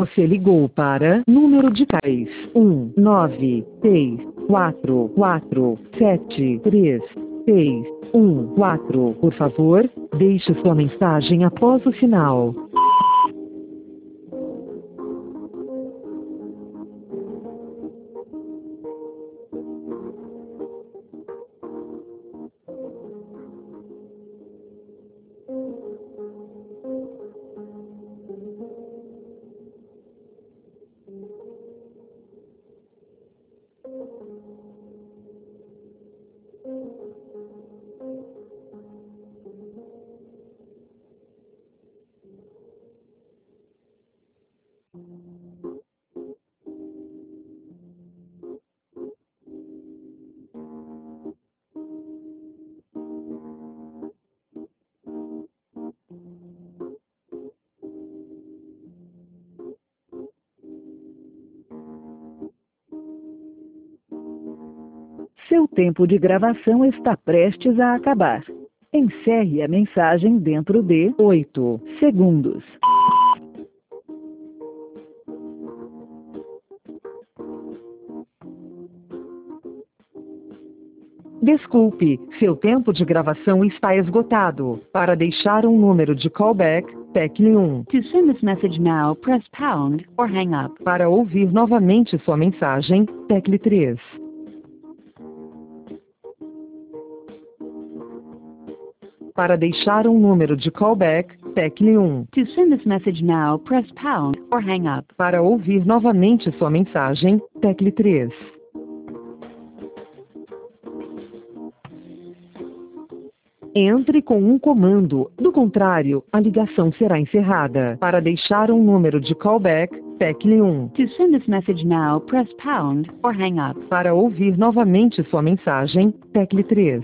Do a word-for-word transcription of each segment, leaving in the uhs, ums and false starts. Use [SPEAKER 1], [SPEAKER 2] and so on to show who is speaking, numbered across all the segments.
[SPEAKER 1] Você ligou para número de cais um nove seis quatro quatro sete três seis um quatro. Por favor, deixe sua mensagem após o sinal. Seu tempo de gravação está prestes a acabar. Encerre a mensagem dentro de oito segundos. Desculpe, seu tempo de gravação está esgotado. Para deixar um número de callback, tecle um.
[SPEAKER 2] To send this message now, press pound or hang up.
[SPEAKER 1] Para ouvir novamente sua mensagem, tecle três. Para deixar um número de callback, tecle um.
[SPEAKER 2] To send this message now, press pound or hang up.
[SPEAKER 1] Para ouvir novamente sua mensagem, tecle três. Entre com um comando, do contrário, a ligação será encerrada. Para deixar um número de callback, tecle um.
[SPEAKER 2] To send this message now, press pound or hang up.
[SPEAKER 1] Para ouvir novamente sua mensagem, tecle três.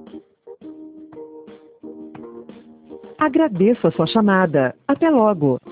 [SPEAKER 1] Agradeço a sua chamada. Até logo.